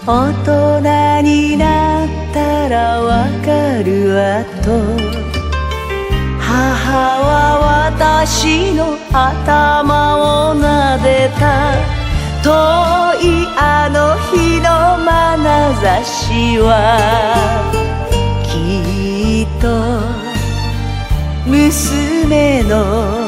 大人になったらわかるわと、母は私の頭を撫でた。遠いあの日の眼差しはきっと娘の